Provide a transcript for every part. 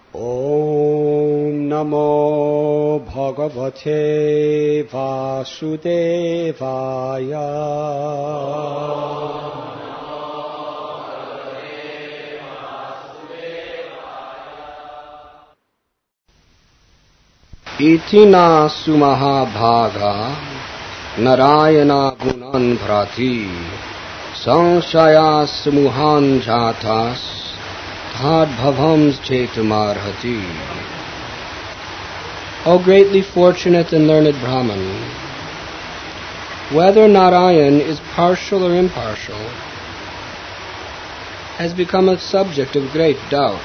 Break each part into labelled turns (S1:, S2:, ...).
S1: Om Namo Bhagavate Vasudevaya. Itina Sumahabhaga Narayana Gunan Bhrati Sanshayas Muhan Jatas Tad Bhavams Chetamarhati. O greatly fortunate and learned Brahman, whether Narayan is partial or impartial has become a subject of great doubt.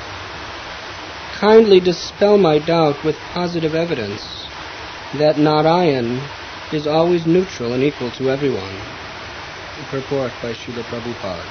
S1: Kindly dispel my doubt with positive evidence that Narayan is always neutral and equal to everyone. Purport by Srila Prabhupada.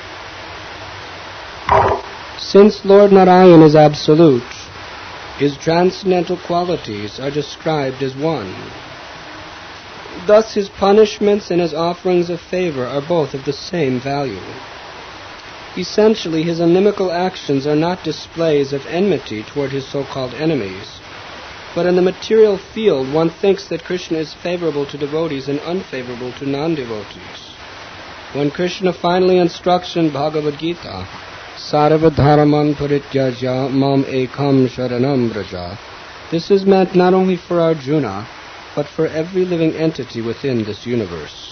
S1: Since Lord Narayan is absolute, his transcendental qualities are described as one. Thus his punishments and his offerings of favor are both of the same value. Essentially, his inimical actions are not displays of enmity toward his so-called enemies, but in the material field one thinks that Krishna is favorable to devotees and unfavorable to non-devotees. When Krishna finally instructs in Bhagavad Gita, Sarva Dharaman Parityaja Mam Ekam Sharanam Braja, this is meant not only for Arjuna, but for every living entity within this universe.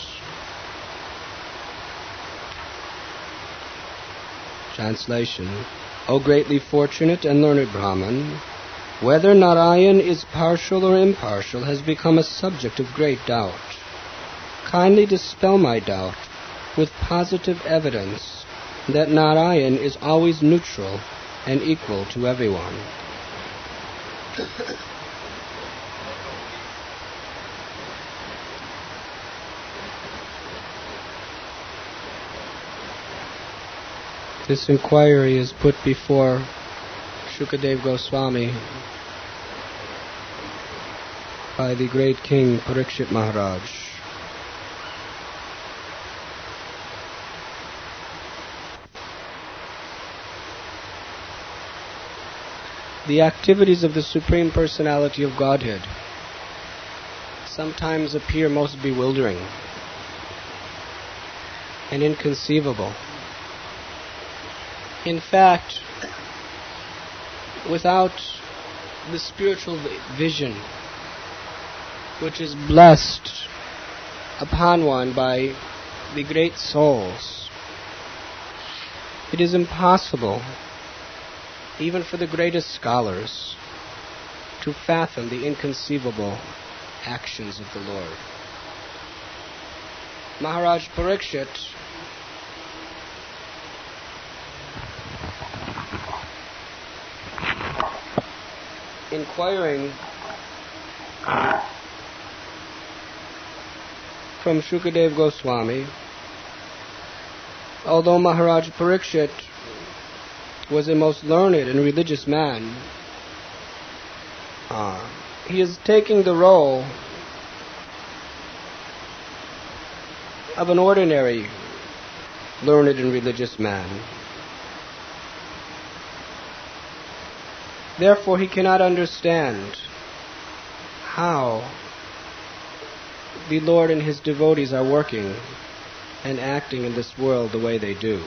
S1: Translation. O greatly fortunate and learned Brahman, whether Narayan is partial or impartial has become a subject of great doubt. Kindly dispel my doubt with positive evidence that Narayan is always neutral and equal to everyone. This inquiry is put before Shukadeva Goswami by the great king Parikshit Maharaj. The activities of the Supreme Personality of Godhead sometimes appear most bewildering and inconceivable. In fact, without the spiritual vision which is blessed upon one by the great souls, it is impossible, even for the greatest scholars, to fathom the inconceivable actions of the Lord. Maharaj Parikshit inquiring from Shukadeva Goswami, although Maharaj Parikshit was a most learned and religious man, he is taking the role of an ordinary learned and religious man. Therefore, he cannot understand how the Lord and His devotees are working and acting in this world the way they do.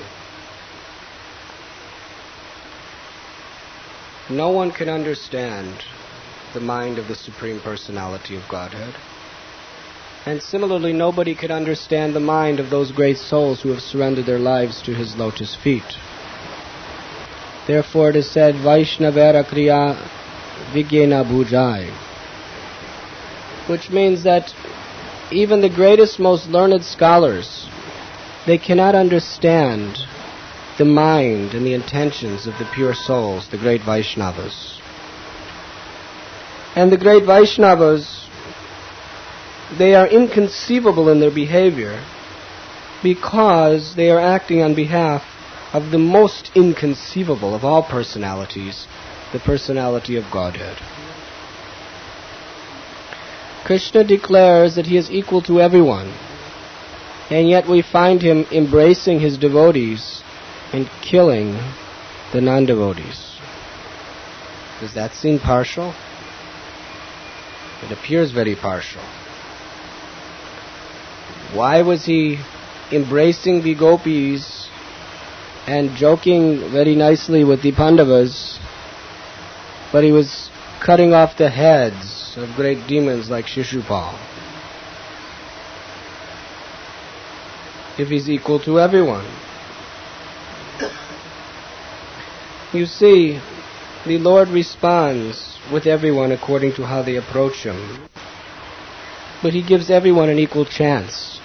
S1: No one can understand the mind of the Supreme Personality of Godhead. And similarly, nobody can understand the mind of those great souls who have surrendered their lives to His lotus feet. Therefore it is said, Vaishnavera Kriya Vigyena Bhujai, which means that even the greatest, most learned scholars, they cannot understand the mind and the intentions of the pure souls, the great Vaishnavas. And the great Vaishnavas, they are inconceivable in their behavior because they are acting on behalf of the most inconceivable of all personalities, the personality of Godhead. Krishna declares that He is equal to everyone, and yet we find Him embracing His devotees and killing the non-devotees. Does that seem partial? It appears very partial. Why was he embracing the gopis and joking very nicely with the Pandavas, but he was cutting off the heads of great demons like Shishupal? If he's equal to everyone. You see, the Lord responds with everyone according to how they approach him. But he gives everyone an equal chance.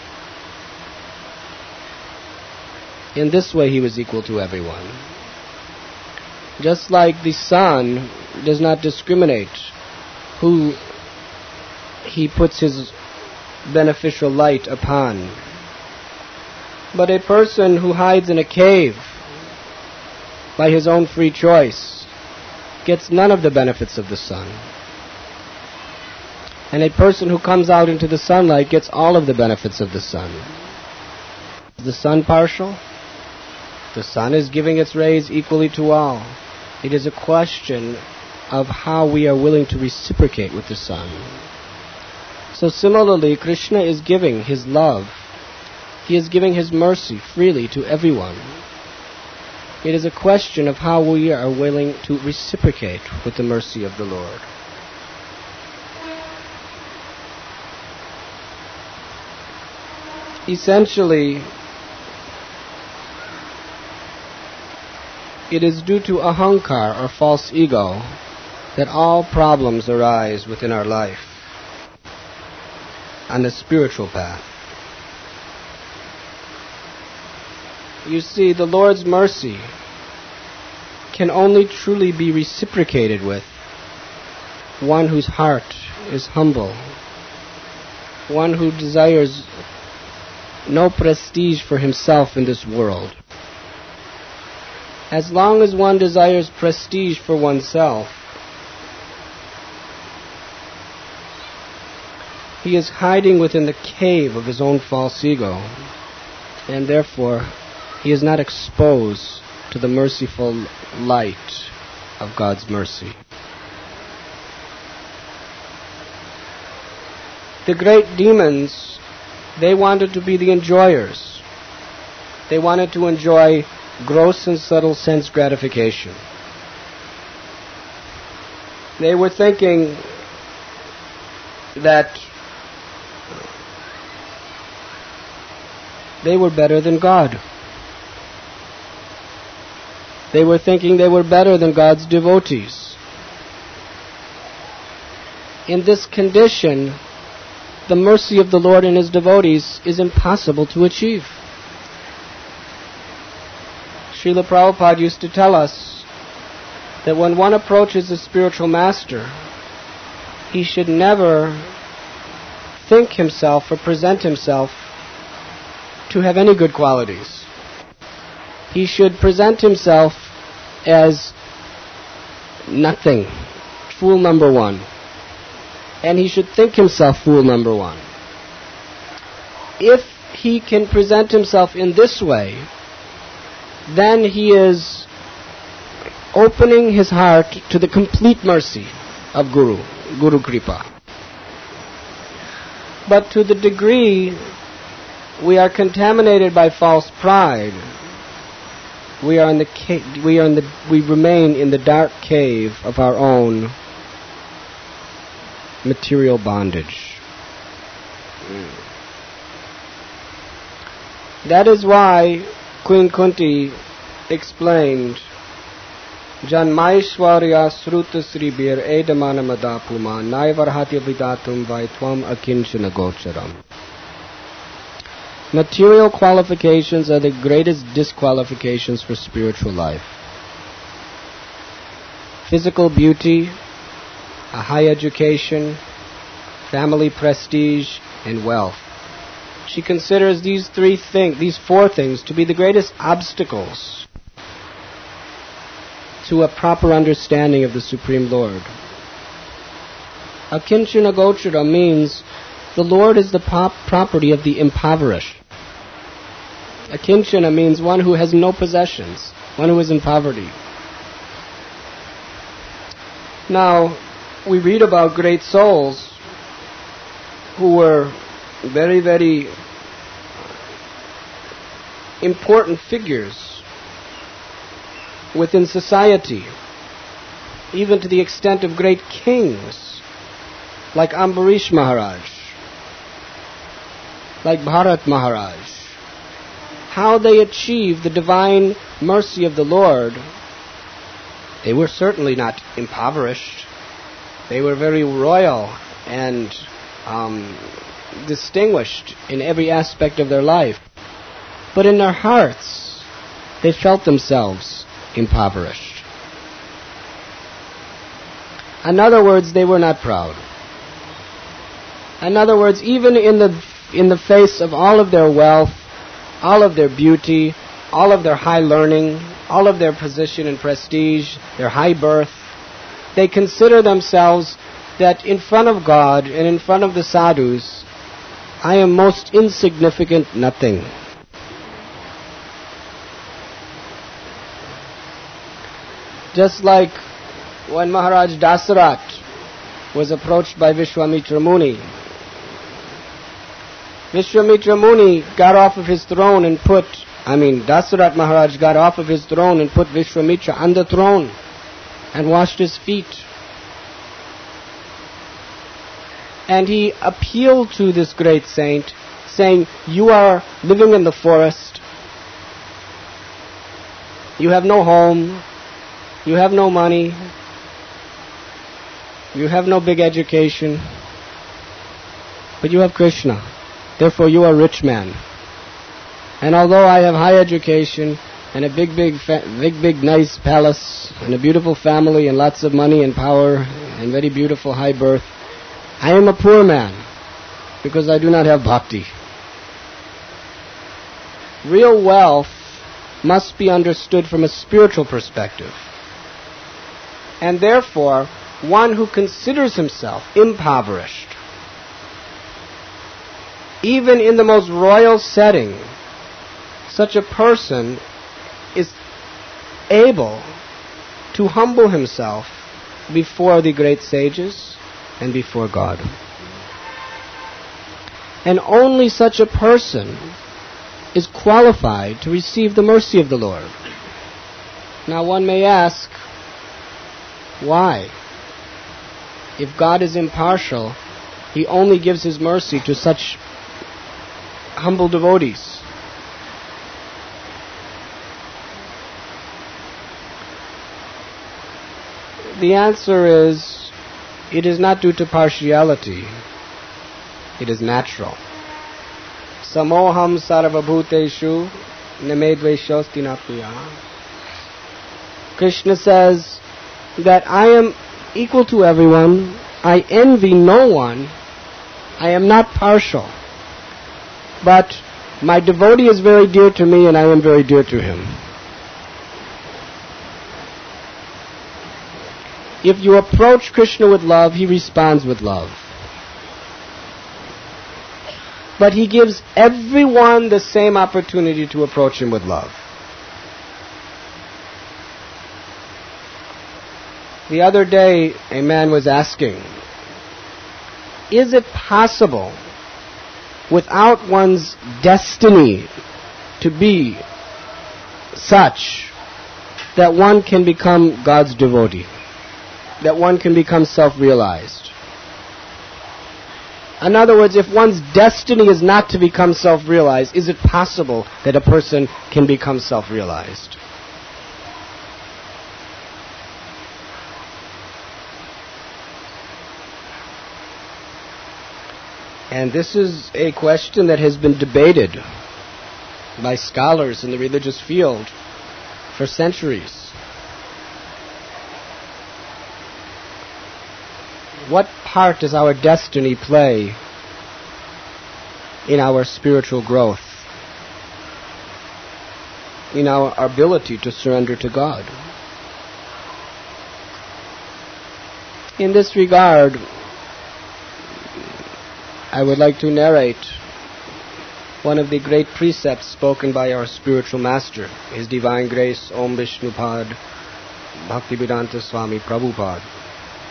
S1: In this way he was equal to everyone. Just like the sun does not discriminate who he puts his beneficial light upon. But a person who hides in a cave by his own free choice gets none of the benefits of the sun. And a person who comes out into the sunlight gets all of the benefits of the sun. Is the sun partial? The sun is giving its rays equally to all. It is a question of how we are willing to reciprocate with the sun. So similarly, Krishna is giving his love. He is giving his mercy freely to everyone. It is a question of how we are willing to reciprocate with the mercy of the Lord. Essentially, it is due to ahankar, or false ego, that all problems arise within our life on the spiritual path. You see, the Lord's mercy can only truly be reciprocated with one whose heart is humble, one who desires no prestige for himself in this world. As long as one desires prestige for oneself, he is hiding within the cave of his own false ego, and therefore he is not exposed to the merciful light of God's mercy. The great demons, they wanted to be the enjoyers. They wanted to enjoy gross and subtle sense gratification. They were thinking that they were better than God. They were thinking they were better than God's devotees. In this condition, the mercy of the Lord and his devotees is impossible to achieve. Srila Prabhupada used to tell us that when one approaches a spiritual master, he should never think himself or present himself to have any good qualities. He should present himself as nothing, fool number one. And he should think himself fool number one. If he can present himself in this way, then he is opening his heart to the complete mercy of Guru Kripa. But to the degree we are contaminated by false pride, we remain in the dark cave of our own material bondage. That is why Queen Kunti explained, Janmaishwarya sruta sribir edamana madapuma naivarhatya vidatum vaitvam akinchana gocharam. Material qualifications are the greatest disqualifications for spiritual life. Physical beauty, a high education, family prestige, and wealth. She considers these four things to be the greatest obstacles to a proper understanding of the Supreme Lord. Akinchana Gochara means the Lord is the property of the impoverished. Akinchana means one who has no possessions, one who is in poverty. Now, we read about great souls who were very, very important figures within society, even to the extent of great kings, like Ambarish Maharaj, like Bharat Maharaj. How they achieved the divine mercy of the Lord. They were certainly not impoverished. They were very royal and distinguished in every aspect of their life. But in their hearts, they felt themselves impoverished. In other words, they were not proud. In other words, even in the face of all of their wealth, all of their beauty, all of their high learning, all of their position and prestige, their high birth, they consider themselves that in front of God and in front of the sadhus, I am most insignificant nothing. Just like when Maharaj Dasarat was approached by Vishwamitra Muni. Vishwamitra Muni got off of his throne and Dasarat Maharaj got off of his throne and put Vishwamitra on the throne and washed his feet. And he appealed to this great saint, saying, you are living in the forest. You have no home. You have no money. You have no big education. But you have Krishna. Therefore you are a rich man. And although I have high education and a big nice palace and a beautiful family and lots of money and power and very beautiful high birth, I am a poor man because I do not have bhakti. Real wealth must be understood from a spiritual perspective. And therefore, one who considers himself impoverished, even in the most royal setting, such a person is able to humble himself before the great sages and before God. And only such a person is qualified to receive the mercy of the Lord. Now one may ask, why? If God is impartial, He only gives His mercy to such humble devotees. The answer is, it is not due to partiality. It is natural. Samoham sarvabhuteshu namedveshosti napriya. Krishna says that I am equal to everyone. I envy no one. I am not partial. But my devotee is very dear to me and I am very dear to him. If you approach Krishna with love, He responds with love. But He gives everyone the same opportunity to approach Him with love. The other day, a man was asking, is it possible, without one's destiny to be such, that one can become God's devotee? That one can become self-realized? In other words, if one's destiny is not to become self-realized, is it possible that a person can become self-realized? And this is a question that has been debated by scholars in the religious field for centuries. What part does our destiny play in our spiritual growth, in our ability to surrender to God? In this regard, I would like to narrate one of the great precepts spoken by our spiritual master, His Divine Grace Om Vishnupad Bhaktivedanta Swami Prabhupada.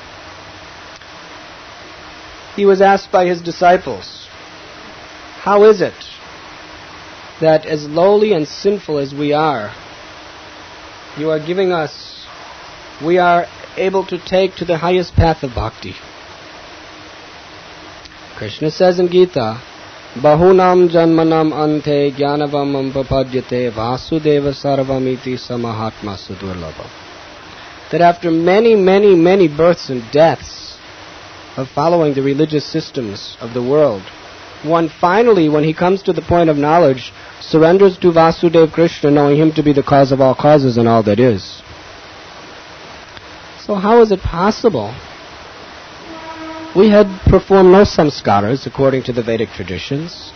S1: he was asked by his disciples, how is it that as lowly and sinful as we are, you are giving us, we are able to take to the highest path of bhakti? Krishna says in Gita, Bahunam janmanam ante jnanavam papadyate vasudeva sarvamiti samahatma sudurlabha. That after many, many, many births and deaths of following the religious systems of the world, one finally, when he comes to the point of knowledge, surrenders to Vasudeva Krishna, knowing him to be the cause of all causes and all that is. So how is it possible? We had performed no samskaras according to the Vedic traditions.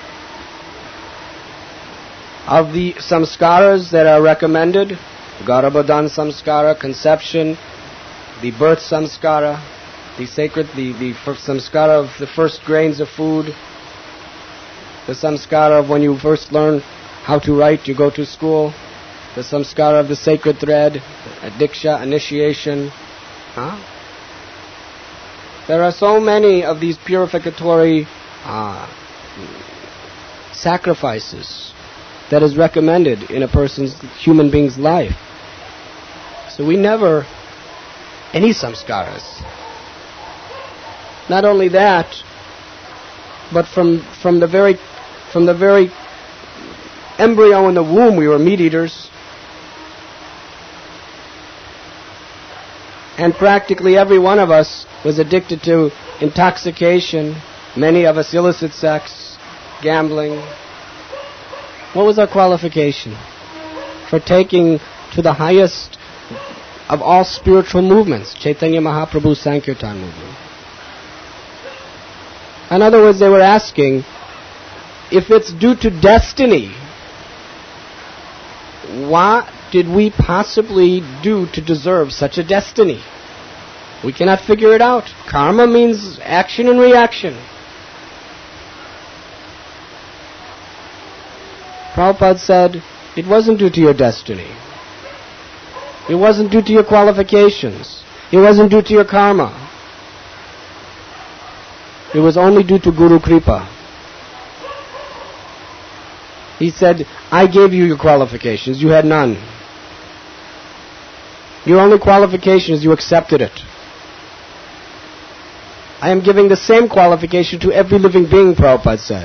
S1: Of the samskaras that are recommended, Garbhodan samskara, conception, the birth samskara, the sacred, the samskara of the first grains of food, the samskara of when you first learn how to write, you go to school, the samskara of the sacred thread, diksha, initiation. There are so many of these purificatory sacrifices that is recommended in a person's, human being's life. So we never, any samskaras. Not only that, but from the very embryo in the womb, we were meat eaters. And practically every one of us was addicted to intoxication, many of us illicit sex, gambling. What was our qualification for taking to the highest of all spiritual movements, Chaitanya Mahaprabhu's Sankirtan movement? In other words, they were asking, if it's due to destiny, what did we possibly do to deserve such a destiny? We cannot figure it out. Karma means action and reaction. Prabhupada said, it wasn't due to your destiny. It wasn't due to your qualifications. It wasn't due to your karma. It was only due to Guru Kripa. He said, I gave you your qualifications. You had none. Your only qualification is you accepted it. I am giving the same qualification to every living being, Prabhupada said.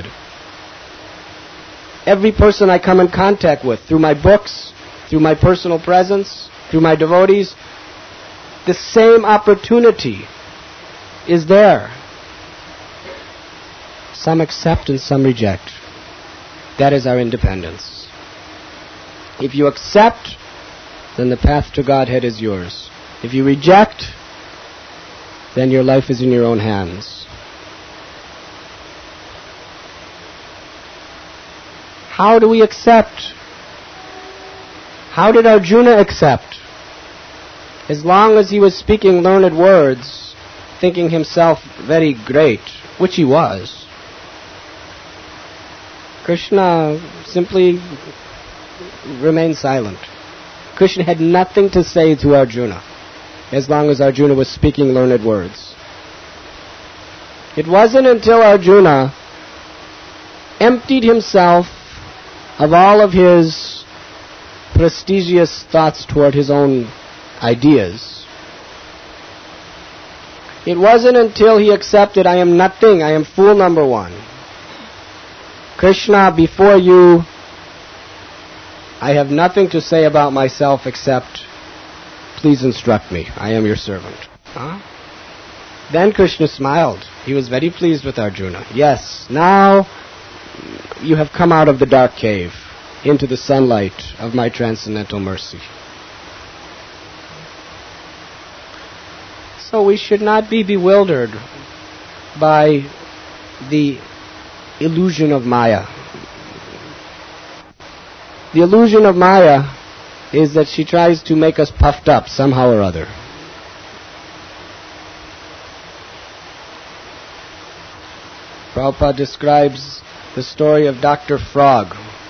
S1: Every person I come in contact with, through my books, through my personal presence, through my devotees, the same opportunity is there. Some accept and some reject. That is our independence. If you accept, then the path to Godhead is yours. If you reject, then your life is in your own hands. How do we accept? How did Arjuna accept? As long as he was speaking learned words, thinking himself very great, which he was, Krishna simply remained silent. Krishna had nothing to say to Arjuna, as long as Arjuna was speaking learned words. It wasn't until Arjuna emptied himself of all of his prestigious thoughts toward his own ideas. It wasn't until he accepted, I am nothing, I am fool number one. Krishna, before you, I have nothing to say about myself except, please instruct me. I am your servant. Then Krishna smiled. He was very pleased with Arjuna. Yes, now you have come out of the dark cave into the sunlight of my transcendental mercy. So we should not be bewildered by the illusion of Maya. The illusion of Maya is that she tries to make us puffed up somehow or other. Prabhupada describes the story of Dr. Frog,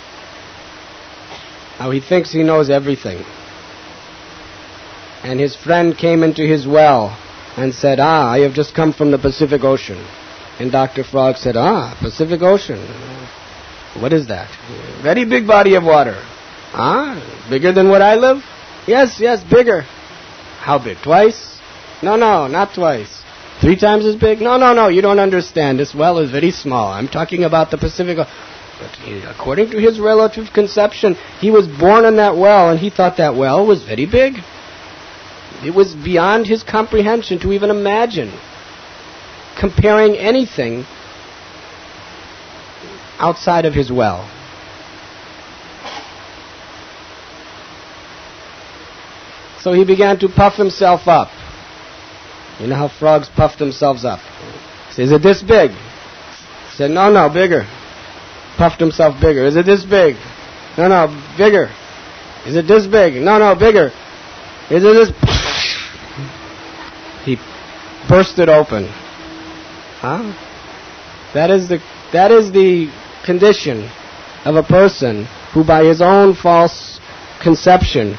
S1: how he thinks he knows everything. And his friend came into his well and said, I have just come from the Pacific Ocean. And Dr. Frog said, Pacific Ocean. What is that? Very big body of water. Bigger than where I live? Yes, bigger. How big? Twice? No, not twice. 3 times as big? No, you don't understand. This well is very small. I'm talking about the Pacific Ocean. But according to his relative conception, he was born in that well, and he thought that well was very big. It was beyond his comprehension to even imagine comparing anything outside of his well. So he began to puff himself up. You know how frogs puff themselves up? He said, is it this big? He said, no, bigger. Puffed himself bigger. Is it this big? No, bigger. Is it this big? No, bigger. Is it this? He burst it open. That is the condition of a person who, by his own false conception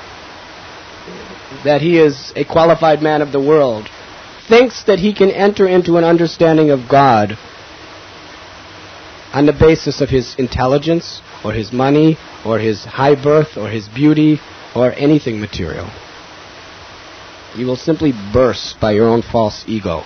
S1: that he is a qualified man of the world, thinks that he can enter into an understanding of God on the basis of his intelligence, or his money, or his high birth, or his beauty, or anything material. You will simply burst by your own false ego.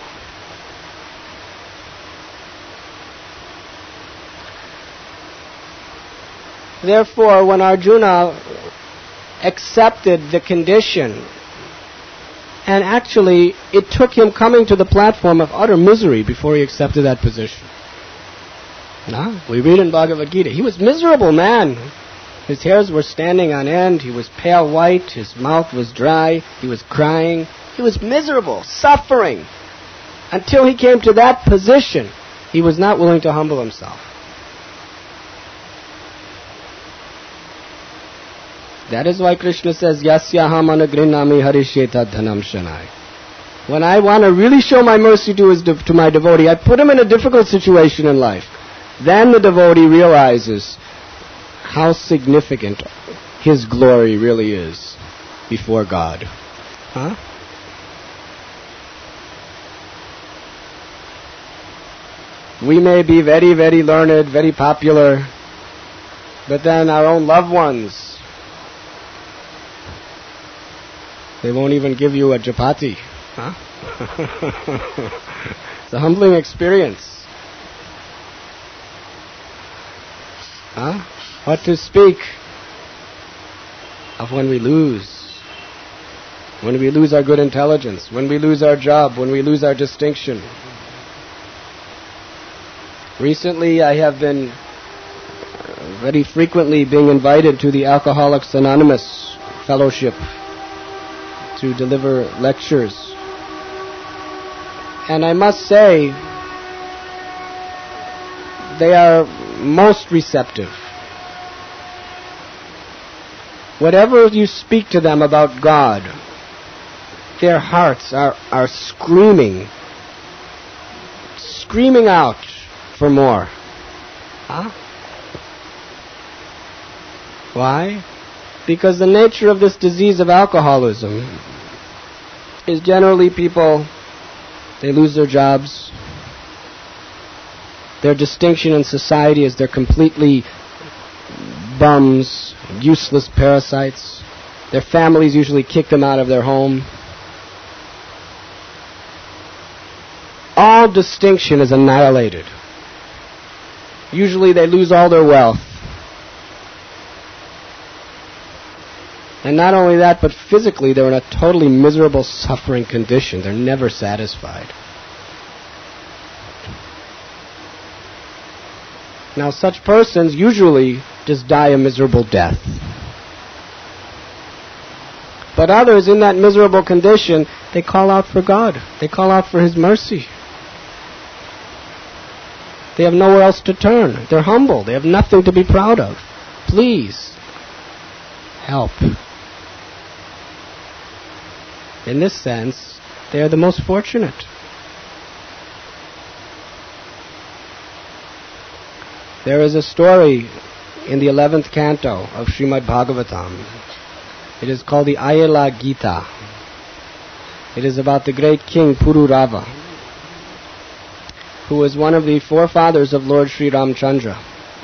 S1: Therefore, when Arjuna accepted the condition, and actually it took him coming to the platform of utter misery before he accepted that position. We read in Bhagavad Gita, he was miserable, man. His hairs were standing on end, he was pale white, his mouth was dry, he was crying. He was miserable, suffering. Until he came to that position, he was not willing to humble himself. That is why Krishna says, Yasyaham anagrinami harisheta dhanam shanai. When I want to really show my mercy to my devotee, I put him in a difficult situation in life. Then the devotee realizes how significant his glory really is before God. We may be very, very learned, very popular, but then our own loved ones, they won't even give you a chapati. It's a humbling experience. What to speak of when we lose our good intelligence, when we lose our job, when we lose our distinction. Recently I have been very frequently being invited to the Alcoholics Anonymous Fellowship to deliver lectures. And I must say, they are most receptive. Whatever you speak to them about God, their hearts are screaming out for more. Why? Because the nature of this disease of alcoholism is generally people, they lose their jobs. Their distinction in society is they're completely bums, useless parasites. Their families usually kick them out of their home. All distinction is annihilated. Usually they lose all their wealth. And not only that, but physically they're in a totally miserable, suffering condition. They're never satisfied. Now such persons usually just die a miserable death. But others in that miserable condition, they call out for God. They call out for His mercy. They have nowhere else to turn. They're humble. They have nothing to be proud of. Please, help. In this sense, they are the most fortunate. There is a story in the 11th canto of Srimad Bhagavatam. It is called the Ayala Gita. It is about the great king Pururava, who was one of the forefathers of Lord Sri Ramchandra.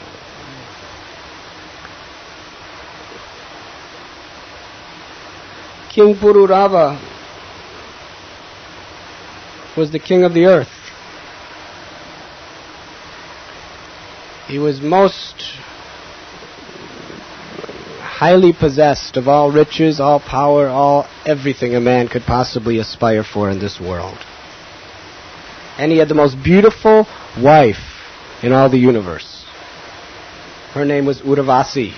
S1: King Pururava was the king of the earth. He was most highly possessed of all riches, all power, everything a man could possibly aspire for in this world. And he had the most beautiful wife in all the universe. Her name was Uravasi.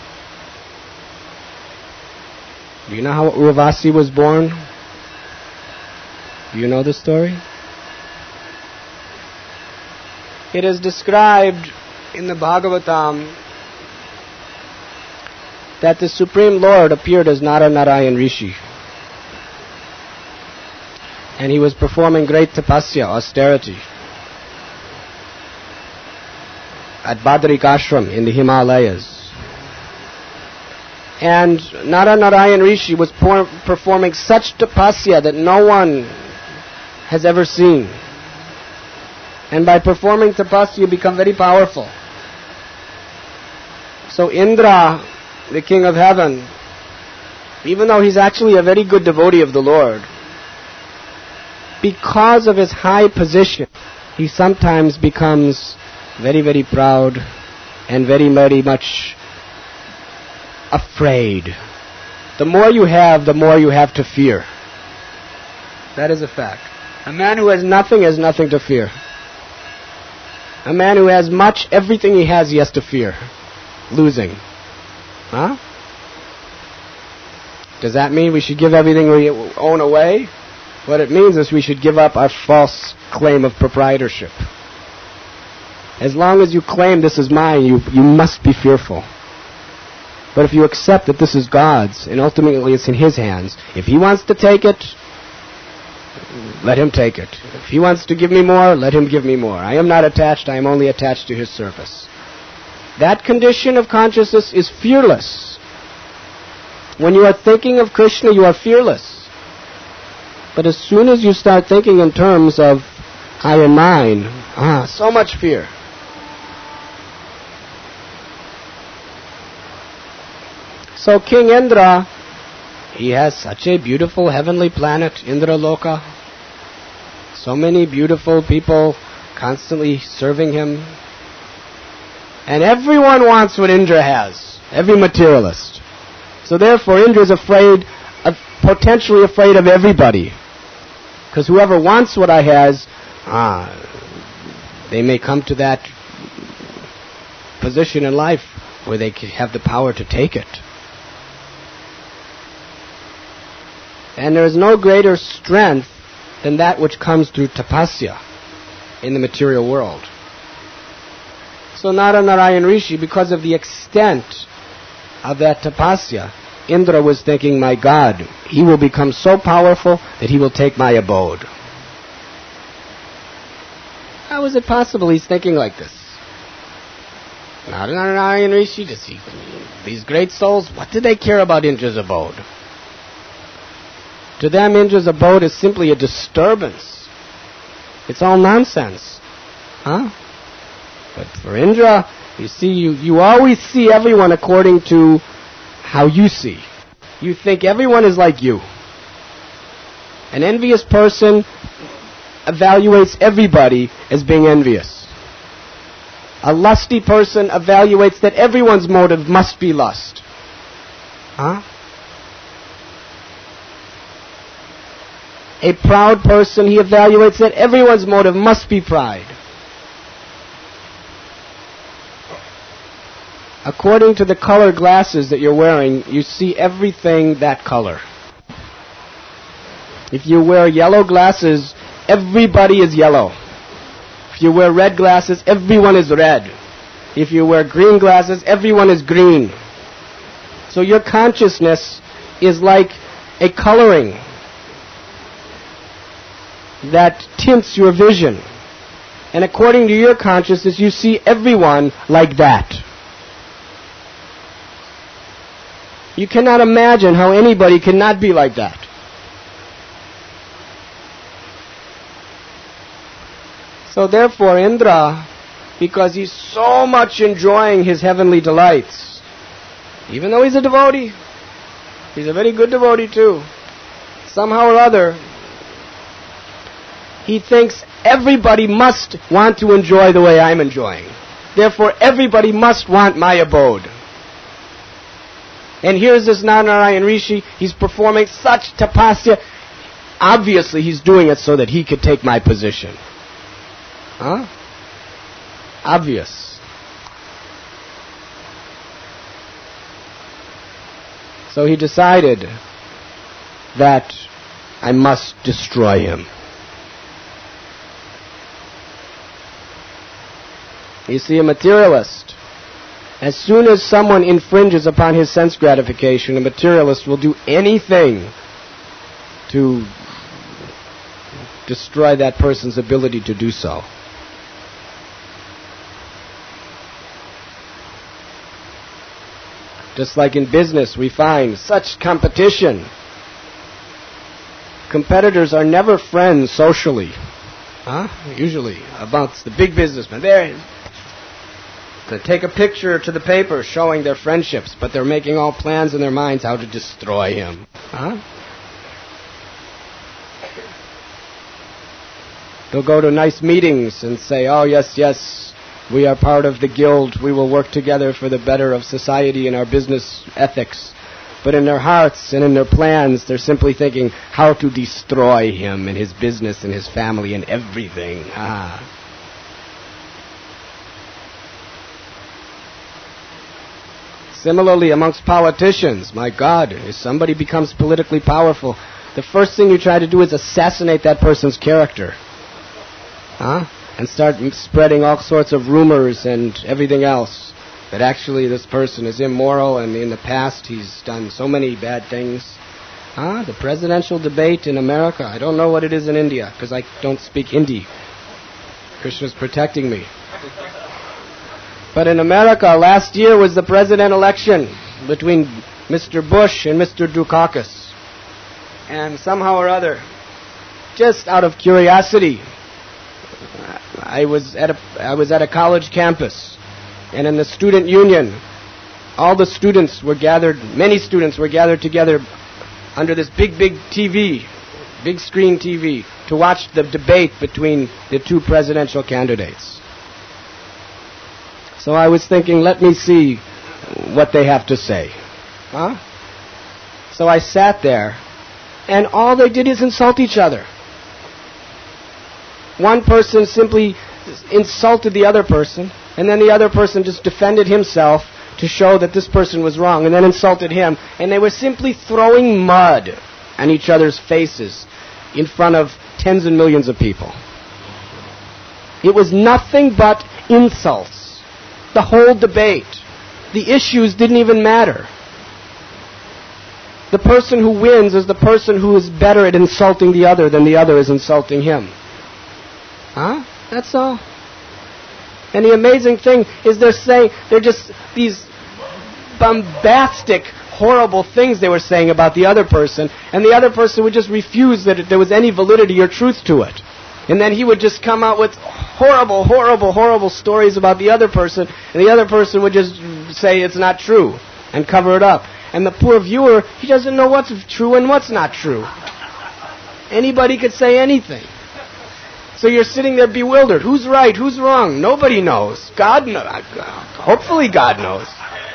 S1: Do you know how Uravasi was born? Do you know the story? It is described in the Bhagavatam that the Supreme Lord appeared as Nara-Narayan Rishi. And he was performing great tapasya, austerity, at Badrik Ashram in the Himalayas. And Nara-Narayan Rishi was performing such tapasya that no one has ever seen. And by performing tapasya, you become very powerful. So Indra, the king of heaven, even though he's actually a very good devotee of the Lord, because of his high position, he sometimes becomes very, very proud and very, very much afraid. The more you have, the more you have to fear. That is a fact. A man who has nothing to fear. A man who has much, everything he has to fear losing. Huh? Does that mean we should give everything we own away? What it means is we should give up our false claim of proprietorship. As long as you claim this is mine, you must be fearful. But if you accept that this is God's, and ultimately it's in His hands, if He wants to take it, let Him take it. If He wants to give me more, let Him give me more. I am not attached, I am only attached to His service. That condition of consciousness is fearless. When you are thinking of Krishna, you are fearless. But as soon as you start thinking in terms of I and mine, so much fear. So King Indra, he has such a beautiful heavenly planet, Indraloka. So many beautiful people constantly serving him. And everyone wants what Indra has, every materialist. So therefore Indra is potentially afraid of everybody. Because whoever wants what I has, they may come to that position in life where they can have the power to take it. And there is no greater strength than that which comes through tapasya in the material world. So Nara-Narayan Rishi, because of the extent of that tapasya, Indra was thinking, my God, he will become so powerful that he will take my abode. How is it possible he's thinking like this? Nara-Narayan Rishi, these great souls, what do they care about Indra's abode? To them, Indra's abode is simply a disturbance. It's all nonsense. But for Indra, you see, you always see everyone according to how you see. You think everyone is like you. An envious person evaluates everybody as being envious. A lusty person evaluates that everyone's motive must be lust. A proud person, he evaluates that everyone's motive must be pride. According to the color glasses that you're wearing, you see everything that color. If you wear yellow glasses, everybody is yellow. If you wear red glasses, everyone is red. If you wear green glasses, everyone is green. So your consciousness is like a coloring that tints your vision. And according to your consciousness, you see everyone like that. You cannot imagine how anybody cannot be like that. So therefore Indra, because he's so much enjoying his heavenly delights, even though he's a devotee, he's a very good devotee too, somehow or other, he thinks everybody must want to enjoy the way I'm enjoying. Therefore, everybody must want my abode. And here's this Narayan Rishi, he's performing such tapasya. Obviously, he's doing it so that he could take my position. Huh? Obvious. So he decided that I must destroy him. You see, a materialist, as soon as someone infringes upon his sense gratification, a materialist will do anything to destroy that person's ability to do so. Just like in business, we find such competition. Competitors are never friends socially. Usually, amongst the big businessmen. To take a picture to the paper showing their friendships, but they're making all plans in their minds how to destroy him. They'll go to nice meetings and say, oh, yes, we are part of the guild. We will work together for the better of society and our business ethics. But in their hearts and in their plans, they're simply thinking how to destroy him and his business and his family and everything. Similarly, amongst politicians, my God, if somebody becomes politically powerful, the first thing you try to do is assassinate that person's character. And start spreading all sorts of rumors and everything else. That actually this person is immoral and in the past he's done so many bad things. The presidential debate in America, I don't know what it is in India because I don't speak Hindi. Krishna's protecting me. But in America, last year was the president election between Mr. Bush and Mr. Dukakis. And somehow or other, just out of curiosity, I was at a college campus, and in the student union, all the students were gathered, many students were gathered together under this big TV, big screen TV, to watch the debate between the two presidential candidates. So I was thinking, let me see what they have to say. So I sat there, and all they did is insult each other. One person simply insulted the other person, and then the other person just defended himself to show that this person was wrong, and then insulted him, and they were simply throwing mud on each other's faces in front of tens and millions of people. It was nothing but insults. The whole debate. The issues didn't even matter. The person who wins is the person who is better at insulting the other than the other is insulting him. That's all. And the amazing thing is they're just these bombastic, horrible things they were saying about the other person, and the other person would just refuse that there was any validity or truth to it. And then he would just come out with horrible stories about the other person, and the other person would just say it's not true and cover it up. And the poor viewer, he doesn't know what's true and what's not true. Anybody could say anything. So you're sitting there bewildered. Who's right? Who's wrong? Nobody knows. God knows. Hopefully God knows.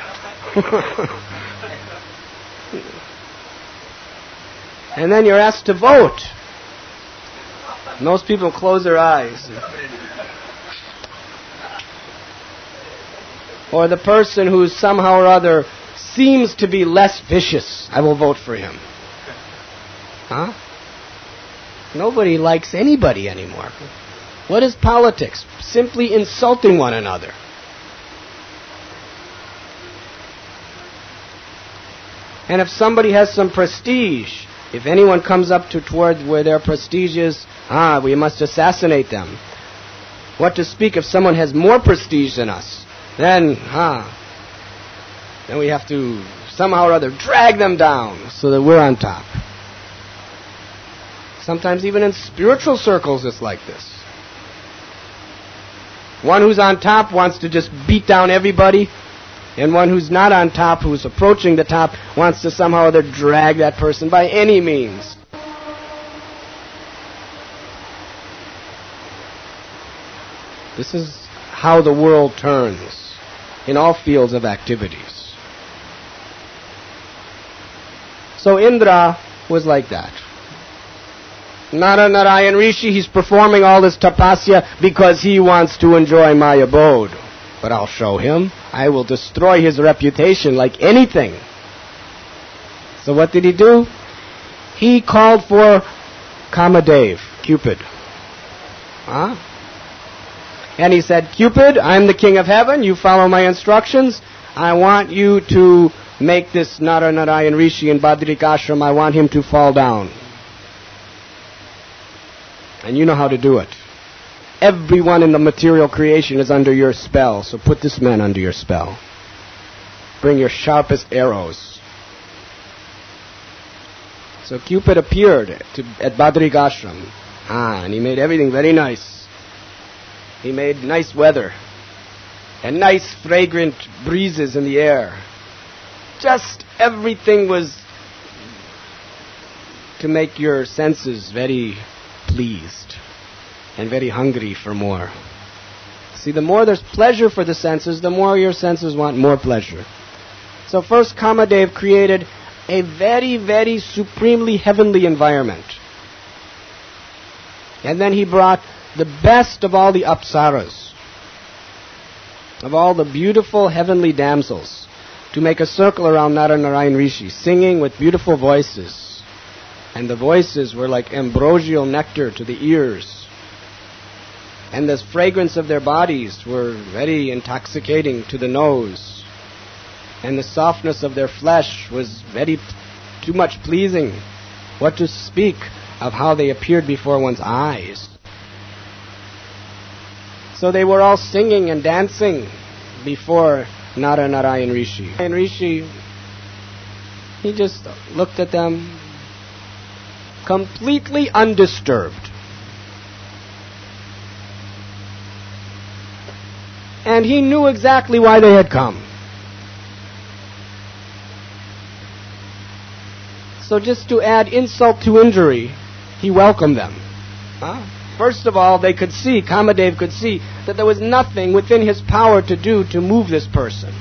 S1: And then you're asked to vote. And those people close their eyes. Or the person who somehow or other seems to be less vicious, I will vote for him. Nobody likes anybody anymore. What is politics? Simply insulting one another. And if somebody has some prestige, if anyone comes up toward where their prestige is, we must assassinate them. What to speak if someone has more prestige than us? Then we have to somehow or other drag them down so that we're on top. Sometimes even in spiritual circles it's like this. One who's on top wants to just beat down everybody, and one who's not on top, who's approaching the top, wants to somehow or other drag that person by any means. This is how the world turns in all fields of activities. So Indra was like that. Narayan Rishi, he's performing all this tapasya because he wants to enjoy my abode. But I'll show him. I will destroy his reputation like anything. So what did he do? He called for Kamadev, Cupid. And he said, Cupid, I'm the king of heaven. You follow my instructions. I want you to make this Narayan Rishi in Badrika Ashram. I want him to fall down. And you know how to do it. Everyone in the material creation is under your spell, so put this man under your spell. Bring your sharpest arrows. So Cupid appeared at Badrika Ashram. And he made everything very nice. He made nice weather. And nice fragrant breezes in the air. Just everything was to make your senses very pleased and very hungry for more. See, the more there's pleasure for the senses, the more your senses want more pleasure. So first Kamadev created a very, very supremely heavenly environment. And then he brought the best of all the apsaras, of all the beautiful heavenly damsels, to make a circle around Narayan Rishi, singing with beautiful voices. And the voices were like ambrosial nectar to the ears. And the fragrance of their bodies were very intoxicating to the nose. And the softness of their flesh was very too much pleasing. What to speak of how they appeared before one's eyes. So they were all singing and dancing before Narayan Rishi. And Rishi, he just looked at them completely undisturbed. And he knew exactly why they had come. So just to add insult to injury, he welcomed them. First of all, they could see, Kamadev could see, that there was nothing within his power to do to move this person.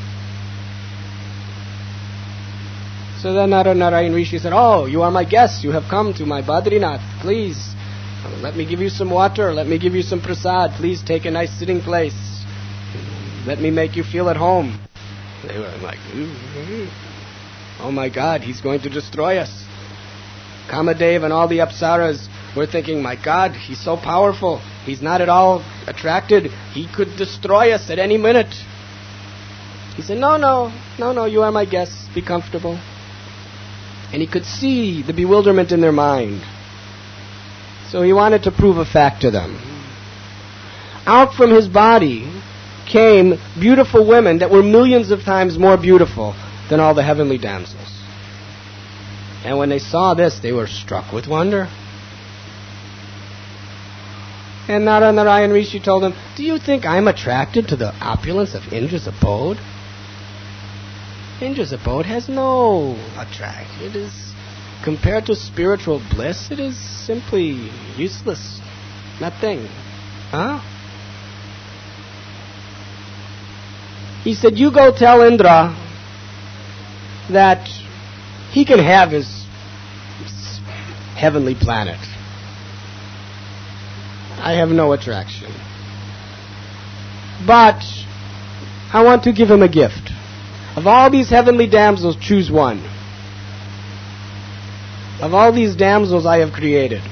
S1: So then Narayan Rishi said, oh, you are my guests. You have come to my Badrinath. Please, let me give you some water. Let me give you some prasad. Please take a nice sitting place. Let me make you feel at home. They were like, oh my God, he's going to destroy us. Kamadev and all the apsaras were thinking, my God, he's so powerful. He's not at all attracted. He could destroy us at any minute. He said, no, you are my guests. Be comfortable. And he could see the bewilderment in their mind. So he wanted to prove a fact to them. Out from his body came beautiful women that were millions of times more beautiful than all the heavenly damsels. And when they saw this, they were struck with wonder. And Narayan Rishi told them, do you think I'm attracted to the opulence of Indra's abode? Indra's abode has no attraction. It is, compared to spiritual bliss, it is simply useless. Nothing. He said, you go tell Indra that he can have his heavenly planet. I have no attraction. But I want to give him a gift. Of all these heavenly damsels, choose one. Of all these damsels I have created,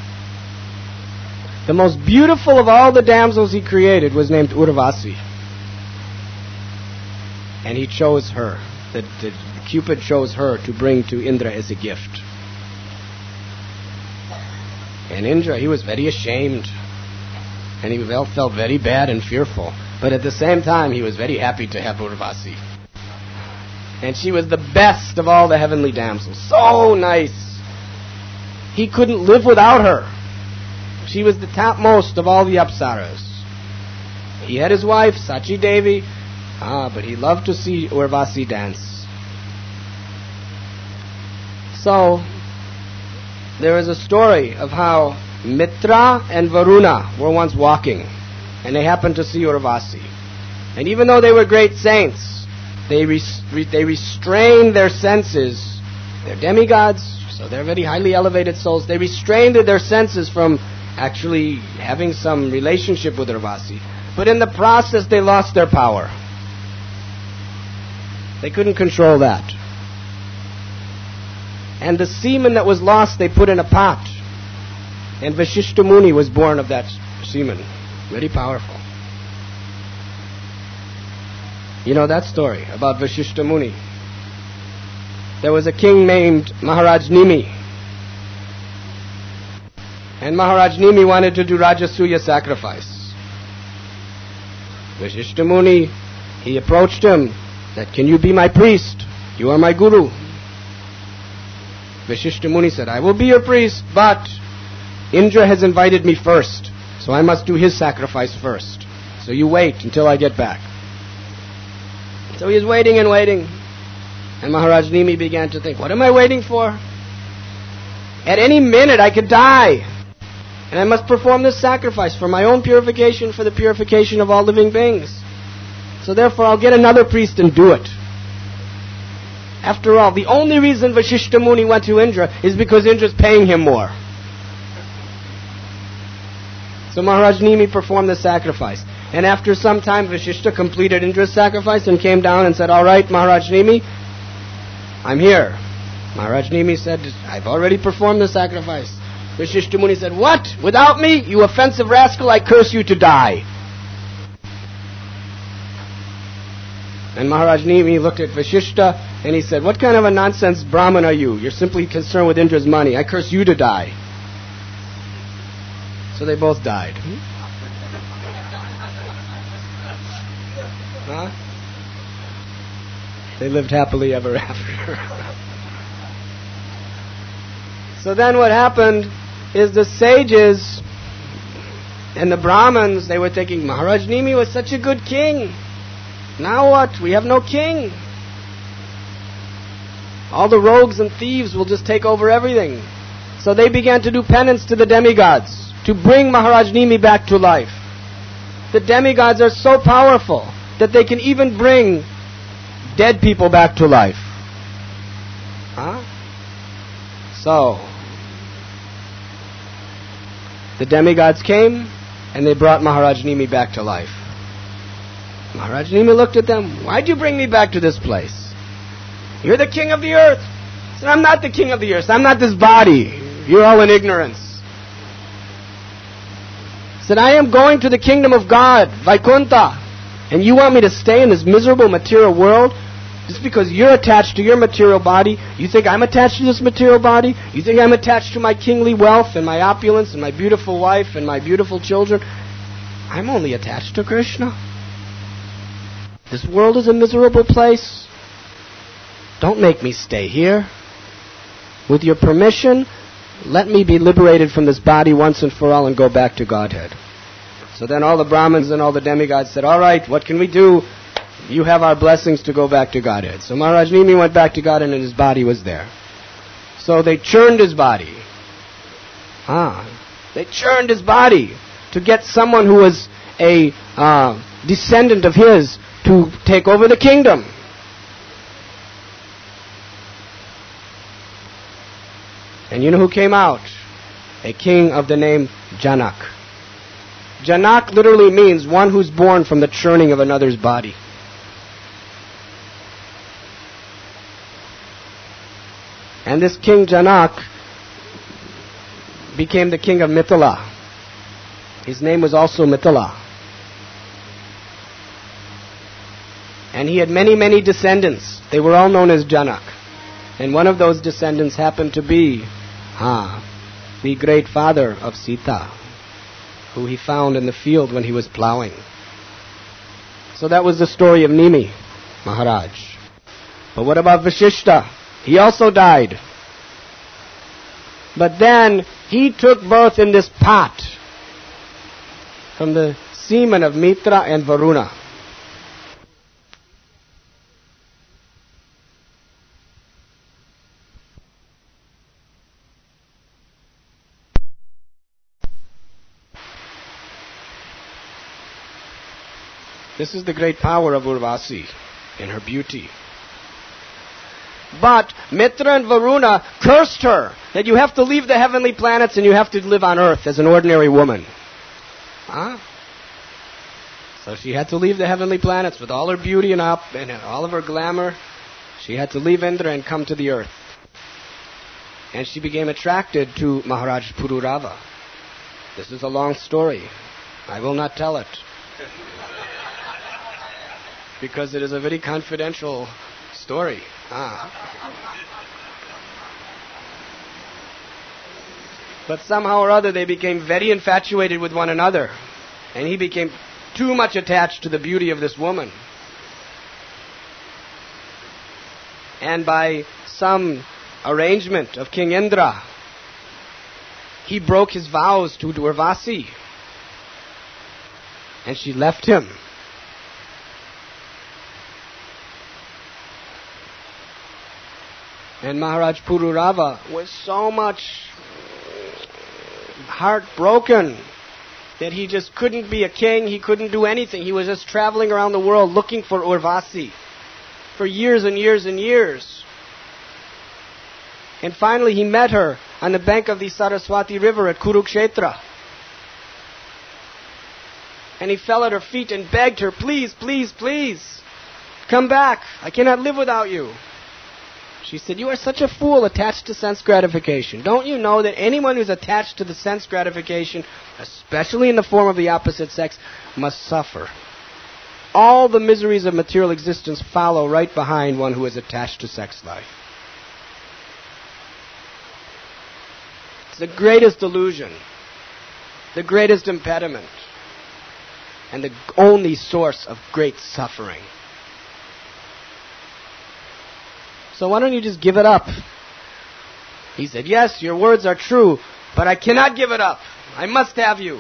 S1: the most beautiful of all the damsels he created was named Urvasi. And he chose her. Cupid chose her to bring to Indra as a gift. And Indra, he was very ashamed. And he felt very bad and fearful. But at the same time, he was very happy to have Urvasi. And she was the best of all the heavenly damsels. So nice. He couldn't live without her. She was the topmost of all the apsaras. He had his wife, Sachi Devi, but he loved to see Urvasi dance. So, there is a story of how Mitra and Varuna were once walking, and they happened to see Urvasi. And even though they were great saints, they restrained their senses. They're demigods, so they're very highly elevated souls. They restrained their senses from actually having some relationship with Urvasi. But in the process, they lost their power. They couldn't control that. And the semen that was lost, they put in a pot. And Vashishta Muni was born of that semen. Very powerful. You know that story about Vashishta Muni. There was a king named Maharaj Nimi. And Maharaj Nimi wanted to do Rajasuya sacrifice. Vashishta Muni, he approached him, that, can you be my priest? You are my guru. Vashishta Muni said, I will be your priest, but Indra has invited me first, so I must do his sacrifice first. So you wait until I get back. So he is waiting and waiting. And Maharaj Nimi began to think, what am I waiting for? At any minute I could die. And I must perform this sacrifice for my own purification, for the purification of all living beings. So therefore I'll get another priest and do it. After all, the only reason Vashishta Muni went to Indra is because Indra's paying him more. So Maharaj Nimi performed the sacrifice. And after some time, Vashishta completed Indra's sacrifice and came down and said, all right, Maharaj Nimi, I'm here. Maharaj Nimi said, I've already performed the sacrifice. Vashishta Muni said, what? Without me? You offensive rascal, I curse you to die. And Maharaj Nimi looked at Vashishta and he said, what kind of a nonsense Brahmin are you? You're simply concerned with Indra's money. I curse you to die. So they both died. Huh? They lived happily ever after. So then what happened is the sages and the Brahmins, they were thinking, Maharaj Nimi was such a good king. Now what? We have no king. All the rogues and thieves will just take over everything. So they began to do penance to the demigods to bring Maharaj Nimi back to life. The demigods are so powerful that they can even bring dead people back to life. Huh? So, the demigods came and they brought Maharaj Nimi back to life. Maharaj Nimi looked at them. Why'd you bring me back to this place? You're the king of the earth. He said, I'm not the king of the earth. I'm not this body. You're all in ignorance. He said, I am going to the kingdom of God, Vaikuntha. And you want me to stay in this miserable material world? Just because you're attached to your material body, you think I'm attached to this material body? You think I'm attached to my kingly wealth and my opulence and my beautiful wife and my beautiful children? I'm only attached to Krishna. This world is a miserable place. Don't make me stay here. With your permission, let me be liberated from this body once and for all and go back to Godhead. So then all the Brahmins and all the demigods said, all right, what can we do? You have our blessings to go back to Godhead. So Maharaj Nimi went back to Godhead and his body was there. So they churned his body. They churned his body to get someone who was a descendant of his to take over the kingdom. And you know who came out? A king of the name Janak. Janak literally means one who's born from the churning of another's body. And this king Janak became the king of Mithila. His name was also Mithila. And he had many, many descendants. They were all known as Janak. And one of those descendants happened to be the great father of Sita, who he found in the field when he was plowing. So that was the story of Nimi Maharaj. But what about Vashishta? He also died. But then he took birth in this pot from the semen of Mitra and Varuna. This is the great power of Urvasi in her beauty. But Mitra and Varuna cursed her that you have to leave the heavenly planets and you have to live on earth as an ordinary woman. So she had to leave the heavenly planets with all her beauty and all of her glamour. She had to leave Indra and come to the earth. And she became attracted to Maharaj Pururava. This is a long story. I will not tell it. Because it is a very confidential story. But somehow or other they became very infatuated with one another. And he became too much attached to the beauty of this woman. And by some arrangement of King Indra, he broke his vows to Urvasi. And she left him. And Maharaj Pururava was so much heartbroken that he just couldn't be a king, he couldn't do anything. He was just traveling around the world looking for Urvasi for years and years and years. And finally he met her on the bank of the Saraswati River at Kurukshetra. And he fell at her feet and begged her, please, please, please, come back. I cannot live without you. She said, you are such a fool attached to sense gratification. Don't you know that anyone who's attached to the sense gratification, especially in the form of the opposite sex, must suffer? All the miseries of material existence follow right behind one who is attached to sex life. It's the greatest illusion, the greatest impediment, and the only source of great suffering. So why don't you just give it up? He said, yes, your words are true, but I cannot give it up. I must have you.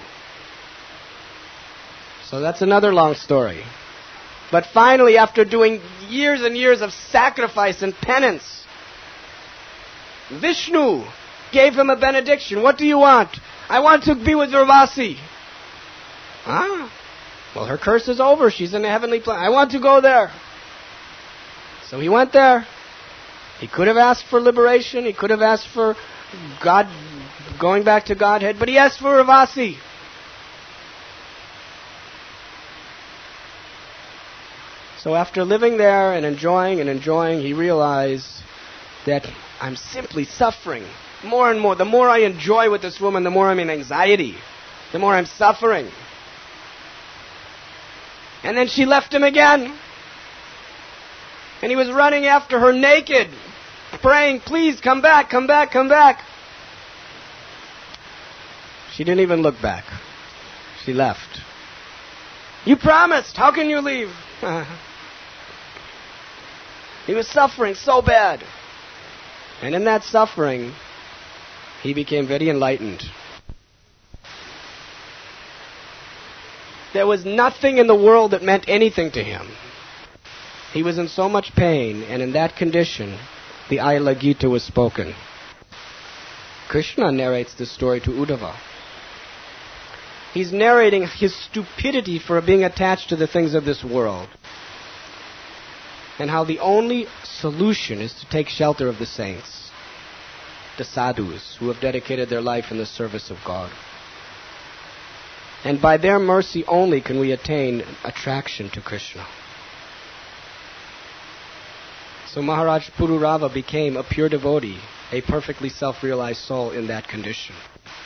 S1: So that's another long story. But finally, after doing years and years of sacrifice and penance, Vishnu gave him a benediction. What do you want? I want to be with Urvasi. Well, her curse is over. She's in the heavenly planet. I want to go there. So he went there. He could have asked for liberation. He could have asked for God going back to Godhead. But he asked for Urvasi. So after living there and enjoying, he realized that I'm simply suffering more and more. The more I enjoy with this woman, the more I'm in anxiety. The more I'm suffering. And then she left him again. And he was running after her naked, praying, please come back, come back, come back. She didn't even look back. She left. You promised. How can you leave? He was suffering so bad. And in that suffering, he became very enlightened. There was nothing in the world that meant anything to him. He was in so much pain, and in that condition, the Ayala Gita was spoken. Krishna narrates this story to Uddhava. He's narrating his stupidity for being attached to the things of this world, and how the only solution is to take shelter of the saints, the sadhus, who have dedicated their life in the service of God. And by their mercy only can we attain attraction to Krishna. So Maharaj Pururava became a pure devotee, a perfectly self-realized soul in that condition.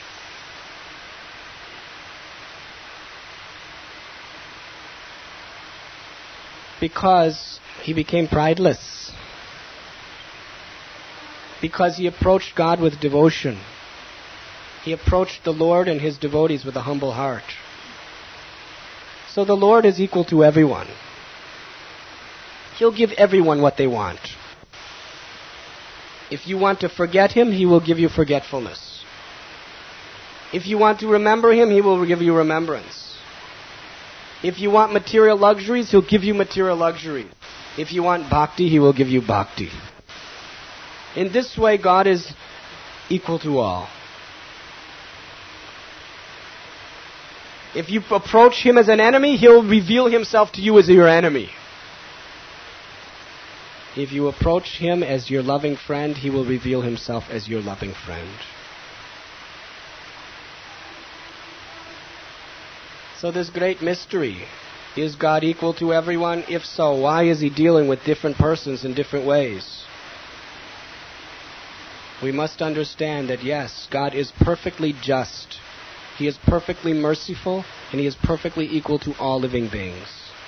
S1: Because he became prideless. Because he approached God with devotion. He approached the Lord and his devotees with a humble heart. So the Lord is equal to everyone. He'll give everyone what they want. If you want to forget him, he will give you forgetfulness. If you want to remember him, he will give you remembrance. If you want material luxuries, He'll give you material luxuries. If you want bhakti, He will give you bhakti. In this way, God is equal to all. If you approach Him as an enemy, He'll reveal Himself to you as your enemy. If you approach Him as your loving friend, He will reveal Himself as your loving friend. So this great mystery, is God equal to everyone? If so, why is He dealing with different persons in different ways? We must understand that yes, God is perfectly just. He is perfectly merciful, and He is perfectly equal to all living beings.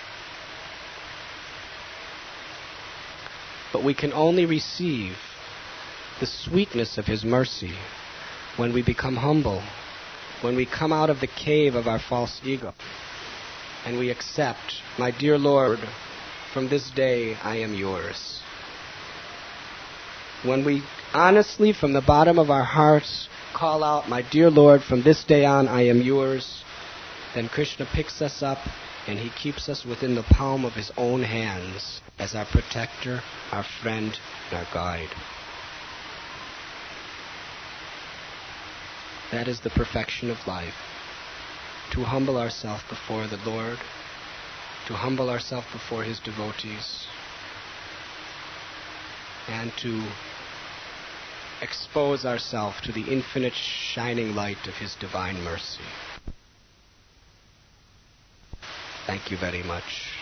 S1: But we can only receive the sweetness of His mercy when we become humble, when we come out of the cave of our false ego, and we accept, my dear Lord, from this day I am yours. When we honestly, from the bottom of our hearts, call out, my dear Lord, from this day on I am yours, then Krishna picks us up and He keeps us within the palm of His own hands as our protector, our friend, and our guide. That is the perfection of life. To humble ourselves before the Lord, to humble ourselves before His devotees, and to expose ourselves to the infinite shining light of His divine mercy. Thank you very much.